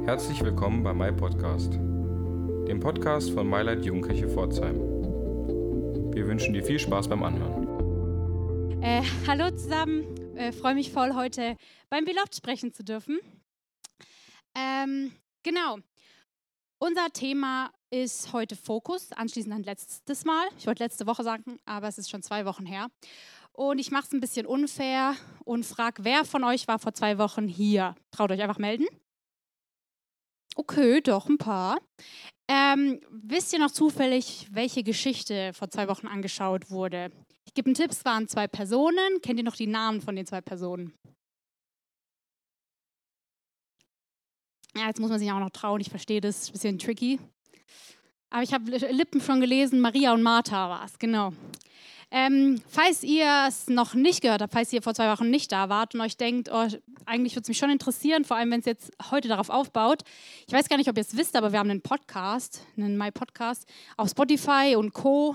Herzlich willkommen bei MyPodcast, dem Podcast von MyLight Jugendkirche Pforzheim. Wir wünschen dir viel Spaß beim Anhören. Hallo zusammen, freue mich voll, heute beim Beloved sprechen zu dürfen. Genau, unser Thema ist heute Fokus, anschließend an letztes Mal. Ich wollte letzte Woche sagen, aber es ist schon 2 Wochen her. Und ich mache es ein bisschen unfair und frage, wer von euch war vor 2 Wochen hier? Traut euch einfach melden. Okay, doch, ein paar. Wisst ihr noch zufällig, welche Geschichte vor 2 Wochen angeschaut wurde? Ich gebe einen Tipp, es waren 2 Personen. Kennt ihr noch die Namen von den 2 Personen? Ja, jetzt muss man sich auch noch trauen, ich verstehe das, ist ein bisschen tricky. Aber ich habe Lippen schon gelesen, Maria und Martha war es, genau. Falls ihr es noch nicht gehört habt, falls ihr vor 2 Wochen nicht da wart und euch denkt, oh, eigentlich würde es mich schon interessieren, vor allem wenn es jetzt heute darauf aufbaut. Ich weiß gar nicht, ob ihr es wisst, aber wir haben einen Podcast, einen MyPodcast auf Spotify und Co.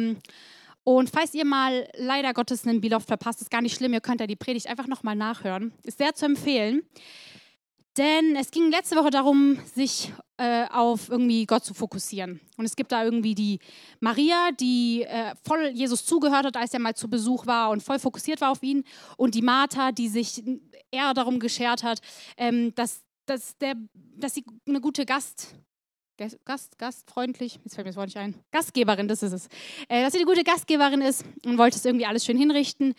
Und falls ihr mal leider Gottes einen Beloved verpasst, ist gar nicht schlimm, ihr könnt ja die Predigt einfach nochmal nachhören. Ist sehr zu empfehlen. Denn es ging letzte Woche darum, sich auf irgendwie Gott zu fokussieren. Und es gibt da irgendwie die Maria, die voll Jesus zugehört hat, als er mal zu Besuch war und voll fokussiert war auf ihn. Und die Martha, die sich eher darum geschert hat, dass sie eine gute gastfreundlich, jetzt fällt mir das Wort nicht ein, Gastgeberin, das ist es. Dass sie eine gute Gastgeberin ist und wollte es irgendwie alles schön hinrichten.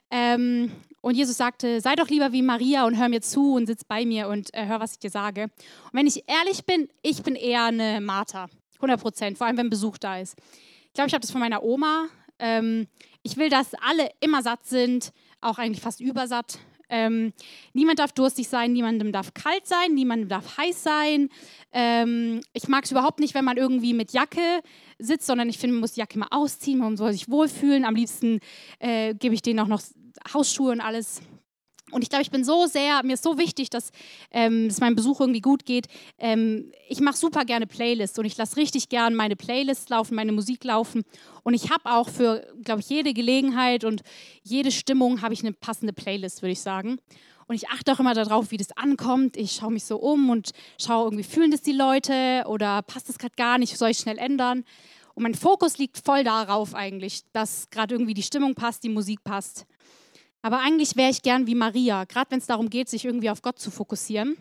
Und Jesus sagte, sei doch lieber wie Maria und hör mir zu und sitz bei mir und hör, was ich dir sage. Und wenn ich ehrlich bin, ich bin eher eine Martha, 100%, vor allem wenn Besuch da ist. Ich glaube, ich habe das von meiner Oma. Ich will, dass alle immer satt sind, auch eigentlich fast übersatt. Niemand darf durstig sein, niemandem darf kalt sein, niemandem darf heiß sein. Ich mag es überhaupt nicht, wenn man irgendwie mit Jacke sitzt, sondern ich finde, man muss die Jacke mal ausziehen, man soll sich wohlfühlen. Am liebsten gebe ich denen auch noch Hausschuhe und alles. Und ich glaube, mir ist so wichtig, dass es meinem Besuch irgendwie gut geht. Ich mache super gerne Playlists und ich lasse richtig gern meine Playlists laufen, meine Musik laufen. Und ich habe auch für, glaube ich, jede Gelegenheit und jede Stimmung habe ich eine passende Playlist, würde ich sagen. Und ich achte auch immer darauf, wie das ankommt. Ich schaue mich so um und schaue irgendwie, fühlen das die Leute oder passt das gerade gar nicht, soll ich schnell ändern? Und mein Fokus liegt voll darauf eigentlich, dass gerade irgendwie die Stimmung passt, die Musik passt. Aber eigentlich wäre ich gern wie Maria, gerade wenn es darum geht, sich irgendwie auf Gott zu fokussieren.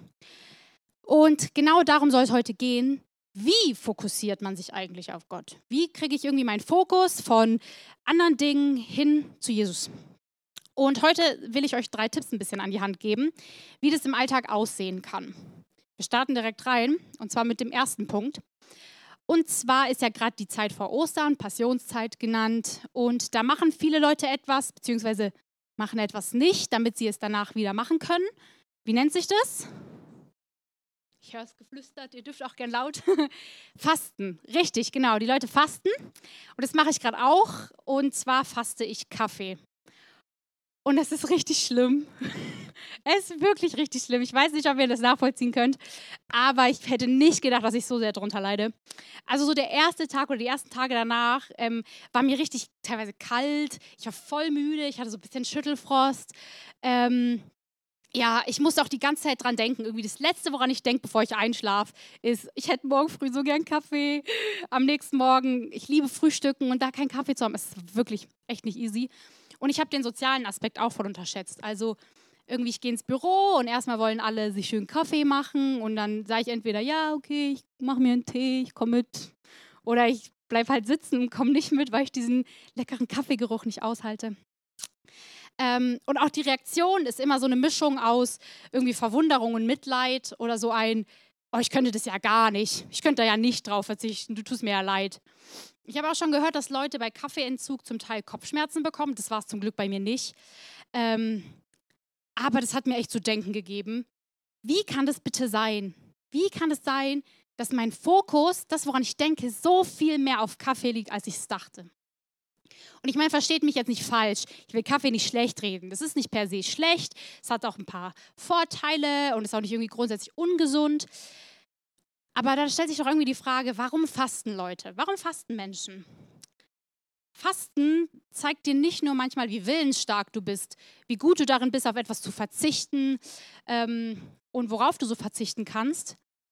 Und genau darum soll es heute gehen. Wie fokussiert man sich eigentlich auf Gott? Wie kriege ich irgendwie meinen Fokus von anderen Dingen hin zu Jesus? Und heute will ich euch 3 Tipps ein bisschen an die Hand geben, wie das im Alltag aussehen kann. Wir starten direkt rein, und zwar mit dem ersten Punkt. Und zwar ist ja gerade die Zeit vor Ostern, Passionszeit genannt. Und da machen viele Leute etwas, beziehungsweise machen etwas nicht, damit sie es danach wieder machen können. Wie nennt sich das? Ich höre es geflüstert, ihr dürft auch gern laut. Fasten, richtig, genau. Die Leute fasten und das mache ich gerade auch. Und zwar faste ich Kaffee. Und das ist richtig schlimm. Es ist wirklich richtig schlimm. Ich weiß nicht, ob ihr das nachvollziehen könnt, aber ich hätte nicht gedacht, dass ich so sehr darunter leide. Also so der erste Tag oder die ersten Tage danach war mir richtig teilweise kalt. Ich war voll müde, ich hatte so ein bisschen Schüttelfrost. Ja, ich musste auch die ganze Zeit dran denken. Irgendwie das Letzte, woran ich denke, bevor ich einschlafe, ist, ich hätte morgen früh so gern Kaffee. Am nächsten Morgen, ich liebe Frühstücken und da keinen Kaffee zu haben, ist wirklich echt nicht easy. Und ich habe den sozialen Aspekt auch voll unterschätzt. Also irgendwie, ich gehe ins Büro und erstmal wollen alle sich schön Kaffee machen und dann sage ich entweder, ja, okay, ich mache mir einen Tee, ich komme mit. Oder ich bleibe halt sitzen und komme nicht mit, weil ich diesen leckeren Kaffeegeruch nicht aushalte. Und auch die Reaktion ist immer so eine Mischung aus irgendwie Verwunderung und Mitleid oder so ein, oh, ich könnte das ja gar nicht, ich könnte da ja nicht drauf verzichten, du tust mir ja leid. Ich habe auch schon gehört, dass Leute bei Kaffeeentzug zum Teil Kopfschmerzen bekommen, das war es zum Glück bei mir nicht. Aber das hat mir echt zu denken gegeben. Wie kann das bitte sein? Wie kann es sein, dass mein Fokus, das woran ich denke, so viel mehr auf Kaffee liegt, als ich es dachte? Und ich meine, versteht mich jetzt nicht falsch. Ich will Kaffee nicht schlecht reden. Das ist nicht per se schlecht. Es hat auch ein paar Vorteile und ist auch nicht irgendwie grundsätzlich ungesund. Aber da stellt sich doch irgendwie die Frage, warum fasten Leute? Warum fasten Menschen? Fasten zeigt dir nicht nur manchmal, wie willensstark du bist, wie gut du darin bist, auf etwas zu verzichten und worauf du so verzichten kannst,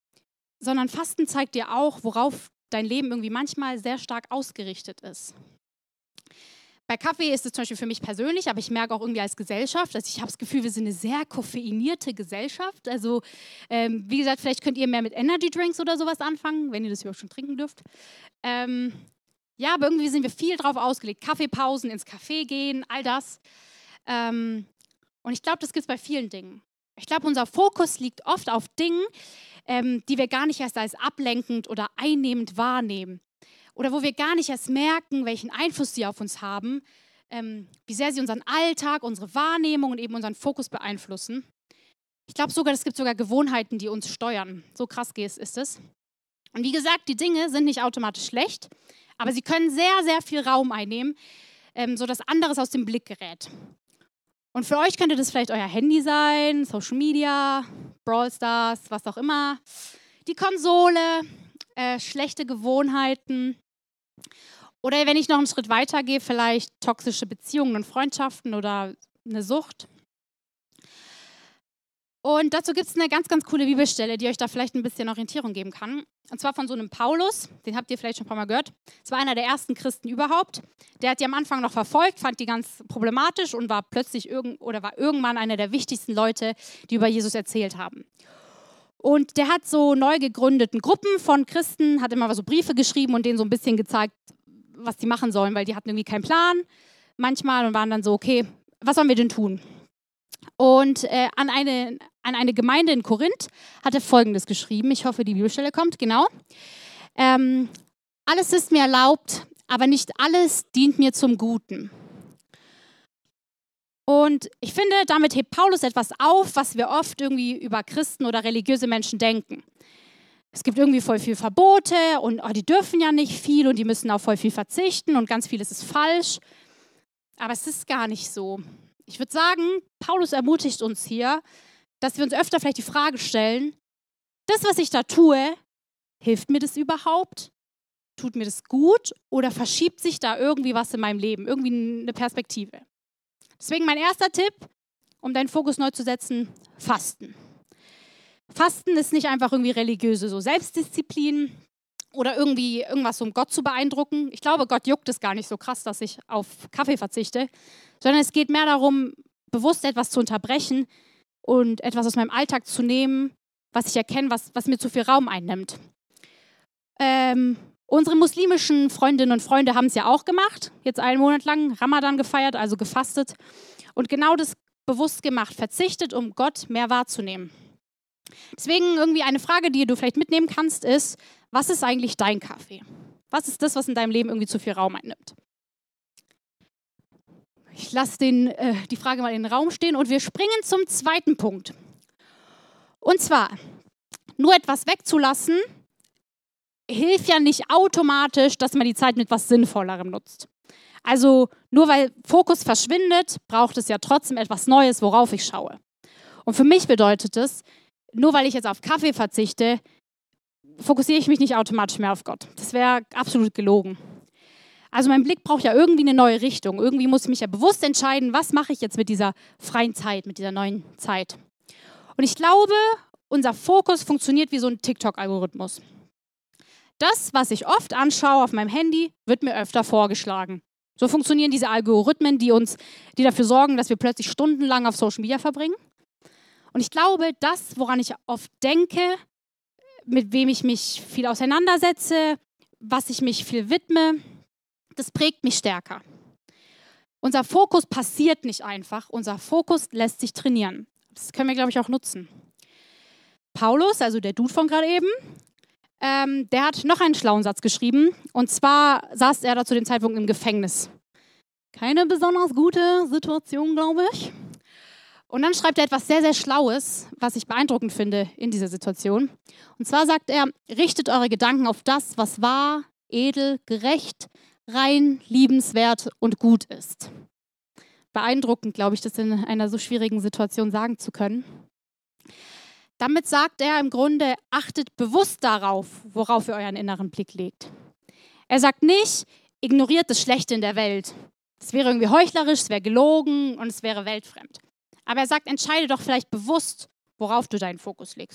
sondern Fasten zeigt dir auch, worauf dein Leben irgendwie manchmal sehr stark ausgerichtet ist. Bei Kaffee ist es zum Beispiel für mich persönlich, aber ich merke auch irgendwie als Gesellschaft, also ich habe das Gefühl, wir sind eine sehr koffeinierte Gesellschaft. Also wie gesagt, vielleicht könnt ihr mehr mit Energy Drinks oder sowas anfangen, wenn ihr das überhaupt schon trinken dürft. Ja, aber irgendwie sind wir viel drauf ausgelegt. Kaffeepausen, ins Café gehen, all das. Und ich glaube, das gibt es bei vielen Dingen. Ich glaube, unser Fokus liegt oft auf Dingen, die wir gar nicht erst als ablenkend oder einnehmend wahrnehmen. Oder wo wir gar nicht erst merken, welchen Einfluss sie auf uns haben, wie sehr sie unseren Alltag, unsere Wahrnehmung und eben unseren Fokus beeinflussen. Ich glaube sogar, es gibt sogar Gewohnheiten, die uns steuern. So krass ist es. Und wie gesagt, die Dinge sind nicht automatisch schlecht, aber sie können sehr, sehr viel Raum einnehmen, sodass anderes aus dem Blick gerät. Und für euch könnte das vielleicht euer Handy sein, Social Media, Brawl Stars, was auch immer, die Konsole, schlechte Gewohnheiten. Oder wenn ich noch einen Schritt weiter gehe, vielleicht toxische Beziehungen und Freundschaften oder eine Sucht. Und dazu gibt es eine ganz, ganz coole Bibelstelle, die euch da vielleicht ein bisschen Orientierung geben kann. Und zwar von so einem Paulus, den habt ihr vielleicht schon ein paar Mal gehört. Es war einer der ersten Christen überhaupt. Der hat die am Anfang noch verfolgt, fand die ganz problematisch und war plötzlich war irgendwann einer der wichtigsten Leute, die über Jesus erzählt haben. Und der hat so neu gegründeten Gruppen von Christen, hat immer so Briefe geschrieben und denen so ein bisschen gezeigt, was die machen sollen, weil die hatten irgendwie keinen Plan manchmal und waren dann so, okay, was sollen wir denn tun? Und an eine Gemeinde in Korinth hat er Folgendes geschrieben. Ich hoffe, die Bibelstelle kommt, genau. Alles ist mir erlaubt, aber nicht alles dient mir zum Guten. Und ich finde, damit hebt Paulus etwas auf, was wir oft irgendwie über Christen oder religiöse Menschen denken. Es gibt irgendwie voll viel Verbote und die dürfen ja nicht viel und die müssen auf voll viel verzichten und ganz vieles ist falsch. Aber es ist gar nicht so. Ich würde sagen, Paulus ermutigt uns hier, dass wir uns öfter vielleicht die Frage stellen, das, was ich da tue, hilft mir das überhaupt? Tut mir das gut oder verschiebt sich da irgendwie was in meinem Leben, irgendwie eine Perspektive? Deswegen mein erster Tipp, um deinen Fokus neu zu setzen, Fasten. Fasten ist nicht einfach irgendwie religiöse so Selbstdisziplin oder irgendwie irgendwas, um Gott zu beeindrucken. Ich glaube, Gott juckt es gar nicht so krass, dass ich auf Kaffee verzichte, sondern es geht mehr darum, bewusst etwas zu unterbrechen und etwas aus meinem Alltag zu nehmen, was ich erkenne, was mir zu viel Raum einnimmt. Unsere muslimischen Freundinnen und Freunde haben es ja auch gemacht, jetzt einen Monat lang Ramadan gefeiert, also gefastet und genau das bewusst gemacht, verzichtet, um Gott mehr wahrzunehmen. Deswegen irgendwie eine Frage, die du vielleicht mitnehmen kannst, ist, was ist eigentlich dein Kaffee? Was ist das, was in deinem Leben irgendwie zu viel Raum einnimmt? Ich lasse die Frage mal in den Raum stehen und wir springen zum zweiten Punkt. Und zwar, nur etwas wegzulassen, hilft ja nicht automatisch, dass man die Zeit mit etwas Sinnvollerem nutzt. Also nur weil Fokus verschwindet, braucht es ja trotzdem etwas Neues, worauf ich schaue. Und für mich bedeutet es, nur weil ich jetzt auf Kaffee verzichte, fokussiere ich mich nicht automatisch mehr auf Gott. Das wäre absolut gelogen. Also mein Blick braucht ja irgendwie eine neue Richtung. Irgendwie muss ich mich ja bewusst entscheiden, was mache ich jetzt mit dieser freien Zeit, mit dieser neuen Zeit. Und ich glaube, unser Fokus funktioniert wie so ein TikTok-Algorithmus. Das, was ich oft anschaue auf meinem Handy, wird mir öfter vorgeschlagen. So funktionieren diese Algorithmen, die dafür sorgen, dass wir plötzlich stundenlang auf Social Media verbringen. Und ich glaube, das, woran ich oft denke, mit wem ich mich viel auseinandersetze, was ich mich viel widme, das prägt mich stärker. Unser Fokus passiert nicht einfach, unser Fokus lässt sich trainieren. Das können wir, glaube ich, auch nutzen. Paulus, also der Dude von gerade eben, der hat noch einen schlauen Satz geschrieben. Und zwar saß er da zu dem Zeitpunkt im Gefängnis. Keine besonders gute Situation, glaube ich. Und dann schreibt er etwas sehr, sehr Schlaues, was ich beeindruckend finde in dieser Situation. Und zwar sagt er, richtet eure Gedanken auf das, was wahr, edel, gerecht, rein, liebenswert und gut ist. Beeindruckend, glaube ich, das in einer so schwierigen Situation sagen zu können. Damit sagt er im Grunde, achtet bewusst darauf, worauf ihr euren inneren Blick legt. Er sagt nicht, ignoriert das Schlechte in der Welt. Das wäre irgendwie heuchlerisch, es wäre gelogen und es wäre weltfremd. Aber er sagt, entscheide doch vielleicht bewusst, worauf du deinen Fokus legst.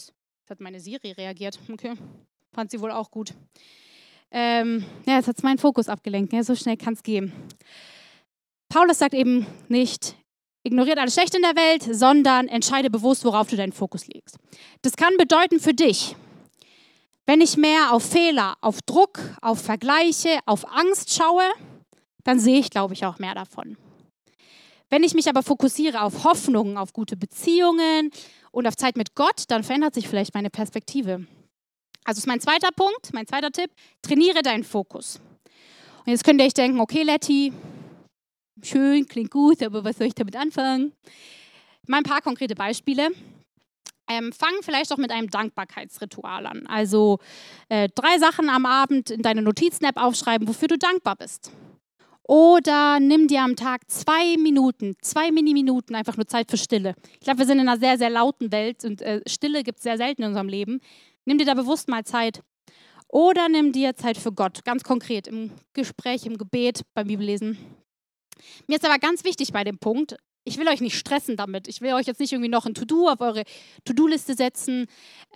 Jetzt hat meine Siri reagiert. Okay, fand sie wohl auch gut. Ja, jetzt hat es meinen Fokus abgelenkt. Ja, so schnell kann es gehen. Paulus sagt eben nicht, ignoriert alles Schlechte in der Welt, sondern entscheide bewusst, worauf du deinen Fokus legst. Das kann bedeuten für dich, wenn ich mehr auf Fehler, auf Druck, auf Vergleiche, auf Angst schaue, dann sehe ich, glaube ich, auch mehr davon. Wenn ich mich aber fokussiere auf Hoffnung, auf gute Beziehungen und auf Zeit mit Gott, dann verändert sich vielleicht meine Perspektive. Also ist mein zweiter Punkt, mein zweiter Tipp, trainiere deinen Fokus. Und jetzt könnt ihr euch denken, okay, Letty, schön, klingt gut, aber was soll ich damit anfangen? Mal ein paar konkrete Beispiele. Fang vielleicht auch mit einem Dankbarkeitsritual an. Also 3 Sachen am Abend in deine Notizen-App aufschreiben, wofür du dankbar bist. Oder nimm dir am Tag 2 Minuten, 2 Mini-Minuten einfach nur Zeit für Stille. Ich glaube, wir sind in einer sehr, sehr lauten Welt und Stille gibt es sehr selten in unserem Leben. Nimm dir da bewusst mal Zeit. Oder nimm dir Zeit für Gott, ganz konkret, im Gespräch, im Gebet, beim Bibellesen. Mir ist aber ganz wichtig bei dem Punkt, ich will euch nicht stressen damit. Ich will euch jetzt nicht irgendwie noch ein To-Do auf eure To-Do-Liste setzen,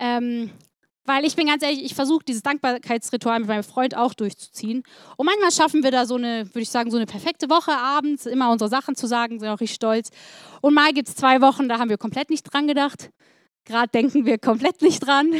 weil ich bin ganz ehrlich, ich versuche dieses Dankbarkeitsritual mit meinem Freund auch durchzuziehen. Und manchmal schaffen wir da so eine, würde ich sagen, so eine perfekte Woche abends, immer unsere Sachen zu sagen, sind auch richtig stolz. Und mal gibt es 2 Wochen, da haben wir komplett nicht dran gedacht. Gerade denken wir komplett nicht dran.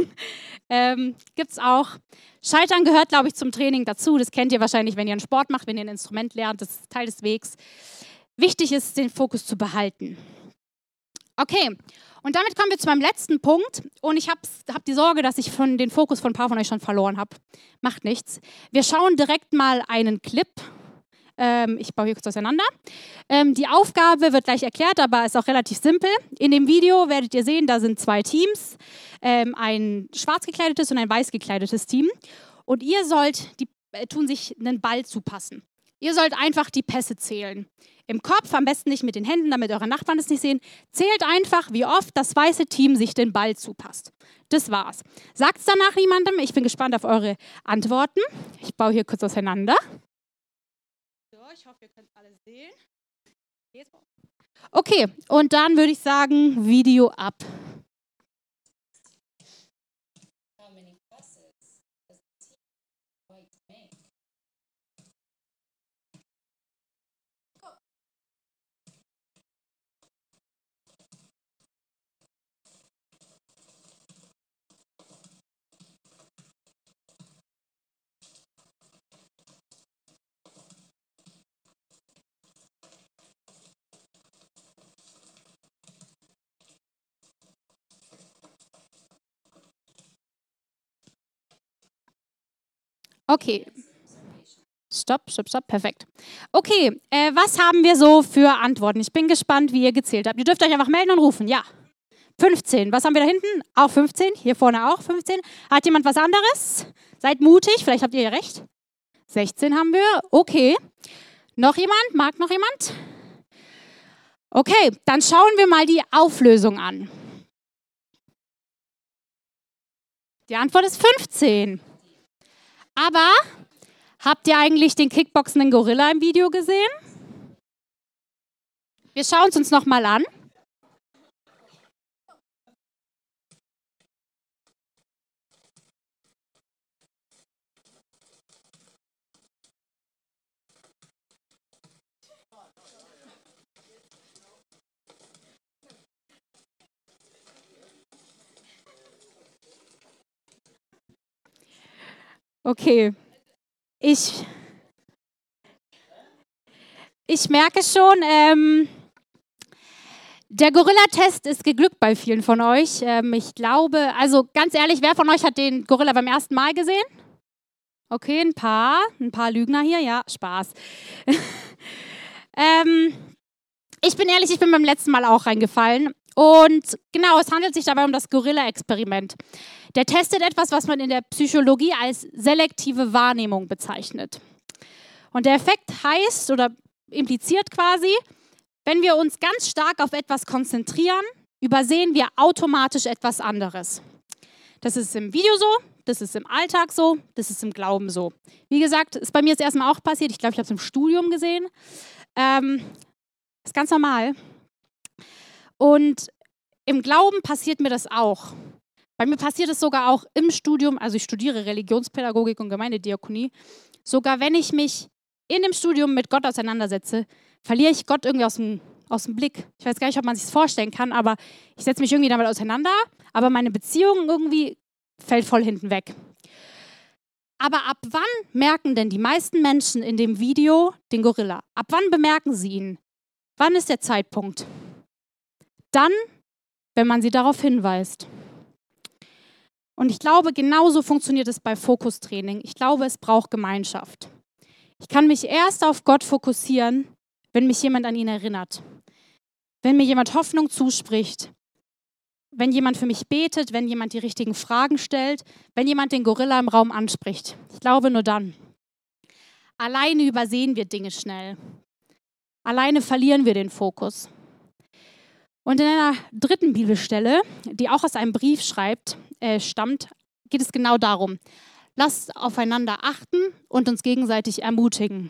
Gibt es auch. Scheitern gehört, glaube ich, zum Training dazu. Das kennt ihr wahrscheinlich, wenn ihr einen Sport macht, wenn ihr ein Instrument lernt. Das ist Teil des Wegs. Wichtig ist, den Fokus zu behalten. Okay, und damit kommen wir zu meinem letzten Punkt. Und ich habe die Sorge, dass ich den Fokus von ein paar von euch schon verloren habe. Macht nichts. Wir schauen direkt mal einen Clip. Ich baue hier kurz auseinander. Die Aufgabe wird gleich erklärt, aber ist auch relativ simpel. In dem Video werdet ihr sehen, da sind 2 Teams. Ein schwarz gekleidetes und ein weiß gekleidetes Team. Und ihr tun sich einen Ball zupassen. Ihr sollt einfach die Pässe zählen. Im Kopf, am besten nicht mit den Händen, damit eure Nachbarn es nicht sehen. Zählt einfach, wie oft das weiße Team sich den Ball zupasst. Das war's. Sagt es danach niemandem. Ich bin gespannt auf eure Antworten. Ich baue hier kurz auseinander. So, ich hoffe, ihr könnt alle sehen. Okay, und dann würde ich sagen, Video ab. Okay. Stopp, perfekt. Okay, was haben wir so für Antworten? Ich bin gespannt, wie ihr gezählt habt. Ihr dürft euch einfach melden und rufen. Ja. 15. Was haben wir da hinten? Auch 15. Hier vorne auch 15. Hat jemand was anderes? Seid mutig, vielleicht habt ihr ja recht. 16 haben wir. Okay. Noch jemand? Mag noch jemand? Okay, dann schauen wir mal die Auflösung an. Die Antwort ist 15. Aber habt ihr eigentlich den kickboxenden Gorilla im Video gesehen? Wir schauen es uns nochmal an. Okay, ich merke schon, der Gorilla-Test ist geglückt bei vielen von euch. Ich glaube, also ganz ehrlich, wer von euch hat den Gorilla beim ersten Mal gesehen? Okay, ein paar Lügner hier, ja, Spaß. Ich bin ehrlich, ich bin beim letzten Mal auch reingefallen. Und genau, es handelt sich dabei um das Gorilla-Experiment. Der testet etwas, was man in der Psychologie als selektive Wahrnehmung bezeichnet. Und der Effekt heißt oder impliziert quasi, wenn wir uns ganz stark auf etwas konzentrieren, übersehen wir automatisch etwas anderes. Das ist im Video so, das ist im Alltag so, das ist im Glauben so. Wie gesagt, ist bei mir jetzt erstmal auch passiert. Ich glaube, ich habe es im Studium gesehen. Ist ganz normal. Und im Glauben passiert mir das auch. Bei mir passiert es sogar auch im Studium, also ich studiere Religionspädagogik und Gemeindediakonie, sogar wenn ich mich in dem Studium mit Gott auseinandersetze, verliere ich Gott irgendwie aus dem Blick. Ich weiß gar nicht, ob man sich das vorstellen kann, aber ich setze mich irgendwie damit auseinander, aber meine Beziehung irgendwie fällt voll hinten weg. Aber ab wann merken denn die meisten Menschen in dem Video den Gorilla? Ab wann bemerken sie ihn? Wann ist der Zeitpunkt? Dann, wenn man sie darauf hinweist. Und ich glaube, genauso funktioniert es bei Fokustraining. Ich glaube, es braucht Gemeinschaft. Ich kann mich erst auf Gott fokussieren, wenn mich jemand an ihn erinnert. Wenn mir jemand Hoffnung zuspricht. Wenn jemand für mich betet, wenn jemand die richtigen Fragen stellt, wenn jemand den Gorilla im Raum anspricht. Ich glaube nur dann. Alleine übersehen wir Dinge schnell. Alleine verlieren wir den Fokus. Und in einer dritten Bibelstelle, die auch aus einem Brief stammt, geht es genau darum. Lasst aufeinander achten und uns gegenseitig ermutigen.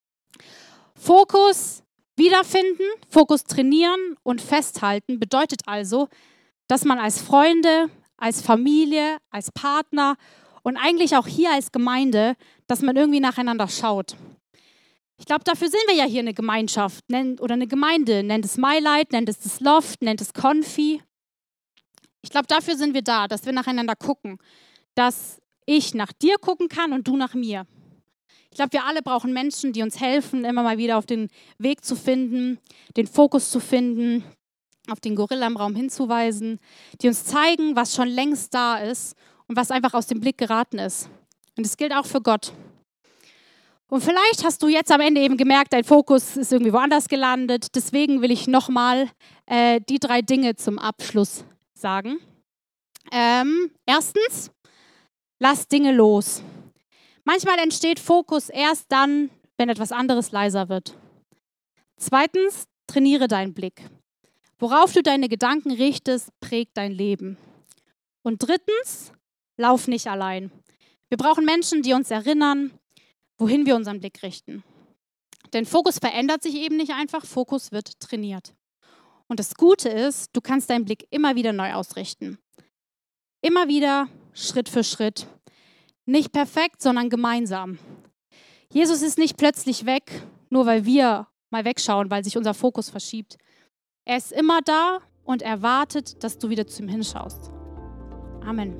Fokus wiederfinden, Fokus trainieren und festhalten bedeutet also, dass man als Freunde, als Familie, als Partner und eigentlich auch hier als Gemeinde, dass man irgendwie nacheinander schaut. Ich glaube, dafür sind wir ja hier eine Gemeinschaft oder eine Gemeinde. Nennt es MyLight, nennt es das Loft, nennt es Konfi. Ich glaube, dafür sind wir da, dass wir nacheinander gucken. Dass ich nach dir gucken kann und du nach mir. Ich glaube, wir alle brauchen Menschen, die uns helfen, immer mal wieder auf den Weg zu finden, den Fokus zu finden, auf den Gorilla im Raum hinzuweisen, die uns zeigen, was schon längst da ist und was einfach aus dem Blick geraten ist. Und das gilt auch für Gott. Und vielleicht hast du jetzt am Ende eben gemerkt, dein Fokus ist irgendwie woanders gelandet. Deswegen will ich nochmal die 3 Dinge zum Abschluss sagen. Erstens, lass Dinge los. Manchmal entsteht Fokus erst dann, wenn etwas anderes leiser wird. Zweitens, trainiere deinen Blick. Worauf du deine Gedanken richtest, prägt dein Leben. Und drittens, lauf nicht allein. Wir brauchen Menschen, die uns erinnern, wohin wir unseren Blick richten. Denn Fokus verändert sich eben nicht einfach, Fokus wird trainiert. Und das Gute ist, du kannst deinen Blick immer wieder neu ausrichten. Immer wieder, Schritt für Schritt. Nicht perfekt, sondern gemeinsam. Jesus ist nicht plötzlich weg, nur weil wir mal wegschauen, weil sich unser Fokus verschiebt. Er ist immer da und er wartet, dass du wieder zu ihm hinschaust. Amen.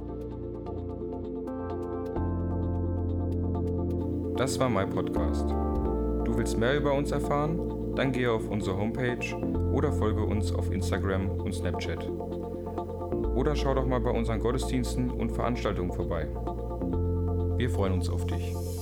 Das war mein Podcast. Du willst mehr über uns erfahren? Dann gehe auf unsere Homepage oder folge uns auf Instagram und Snapchat. Oder schau doch mal bei unseren Gottesdiensten und Veranstaltungen vorbei. Wir freuen uns auf dich.